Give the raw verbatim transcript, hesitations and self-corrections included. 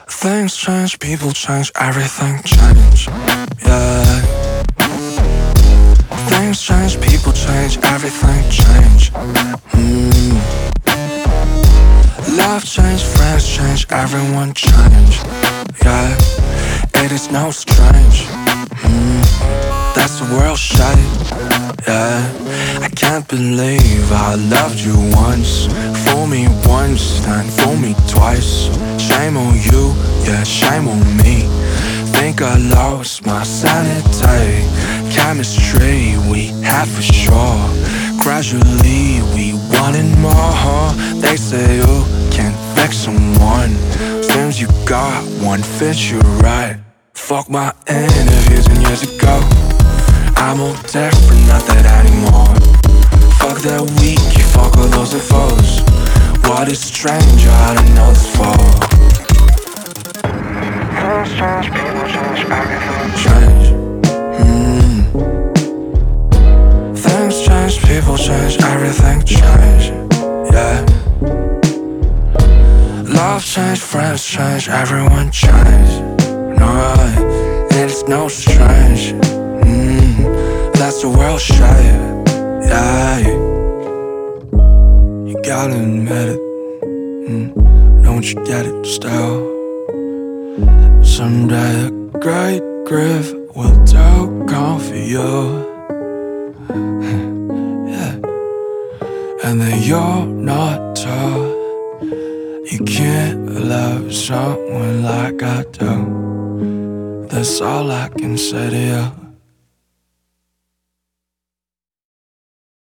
Things change, people change, everything change. Yeah. Things change, people change, everything change. Mm. Love change, friends change, everyone change. Yeah, it is no strange. Mm. That's the world shape. Yeah, I can't believe I loved you once. Fool me once, then fool me twice. Shame on you, yeah, shame on me. Think I lost my sanity. Chemistry we had for sure. Gradually we wanted more. They say you can't fix someone. Seems you got one fit you right. Fuck my interviews and years ago. I'm all different, not that anymore. Fuck that weak, you fuck all those infos. What is stranger, I don't know this for. Things change, people change, everything change. Mm. Things change, people change, everything change. Yeah. Love change, friends change, everyone change. No, it's no strange. Mm. That's the world shape. Yeah. You gotta admit it. Mm. Don't you get it still? Someday a great grief will do come for you. Yeah. And then you're not tall. You can't love someone like I do. That's all I can say to you.